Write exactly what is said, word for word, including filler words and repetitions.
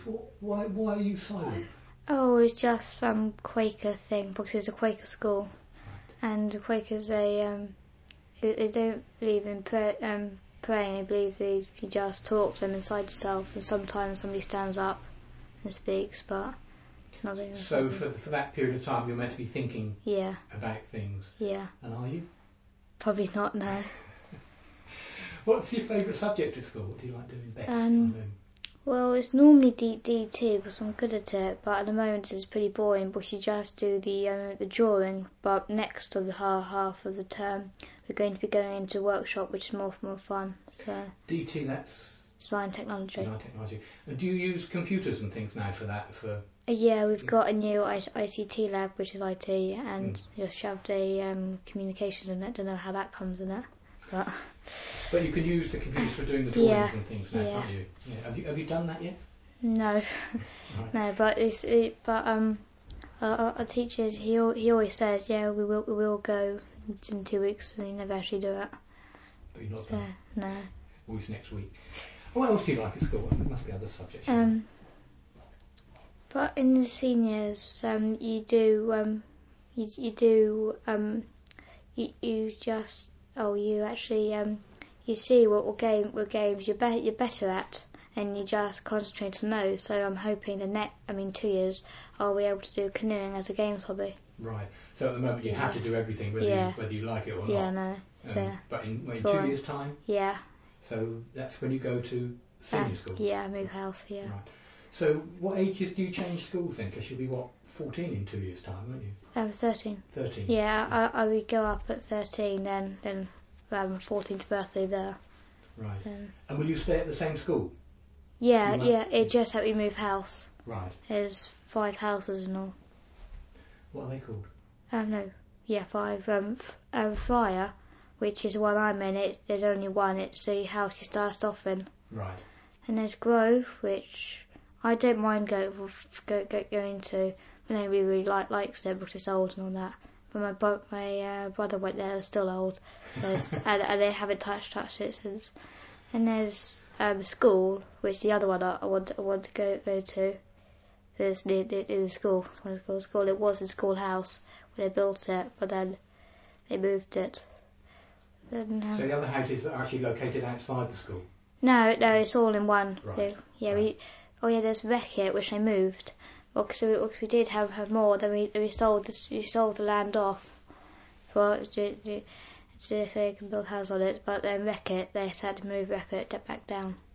Why, why are you silent? Oh, it's just some Quaker thing, because it's a Quaker school. Right. And the Quakers, they, um, they, they don't believe in pray, um, praying, they believe they, you just talk to them inside yourself, and sometimes somebody stands up and speaks, but not really. So for, for that period of time you're meant to be thinking yeah. about things? Yeah. And are you? Probably not, no. What's your favourite subject at school? What do you like doing best? Um, well, it's normally D D two because I'm good at it, but at the moment it's pretty boring because you just do the uh, the drawing, but next to the half, half of the term we're going to be going into a workshop which is more more fun. So D T, that's? Design Technology. Design Technology. And do you use computers and things now for that? For uh, Yeah, we've got a new I- ICT lab which is I T, and mm. just shoved a um, communications in it. Don't know how that comes in it. But, but you can use the computers for doing the drawings yeah, and things now, yeah. can't you? Yeah. Have you have you done that yet? No, right. no. But it's it, but um, our, our teacher he he always says yeah we will we will go in two weeks, and he never actually do it. But you're not so, done. No. Always next week. What else do you like at school? There must be other subjects. Um, but in the seniors, um, you do um, you you do um, you you just. Oh, you actually um, you see what, what game what games you're be- you're better at, and you just concentrate on those. So I'm hoping the next, I mean, two years, I'll be able to do canoeing as a games hobby. Right. So at the moment you yeah. have to do everything, whether yeah. you, whether you like it or yeah, not. No. Um, so, but in, well, in for, two years' time. Yeah. So that's when you go to senior um, school. Yeah, move house. Yeah. Right. So what ages do you change schools then? Because you'll be what fourteen in two years' time, won't you? Um, thirteen. Thirteen. Yeah, yeah. I I would go up at thirteen, then then. Um, fourteenth birthday there. Right. Um, and will you stay at the same school? Yeah, yeah. It just had we move house. Right. There's five houses and all. What are they called? Um, no. Yeah, five. Um, f- um, Fire, which is the one I'm in. It there's only one. It's the house you start off in. Right. And there's Grove, which I don't mind go, go, go going to. But nobody really like likes it because it's old and all that. But my bro- my uh, brother went there. They're still old, so it's, and, and they haven't touched touched it since. And there's um, school, which the other one I, I want I want to go go to. There's near, near, near the school. School, school. It was a schoolhouse when they built it, but then they moved it. Then, um, so the other houses are actually located outside the school. No, no, it's all in one. Right. Yeah, right. we. Oh yeah, there's Reckitt, which they moved. Well, cause we, cause we did have, have more, then we we sold this, we sold the land off for to, to, to so you can build a house on it. But then Reckitt, they had to move Reckitt back down.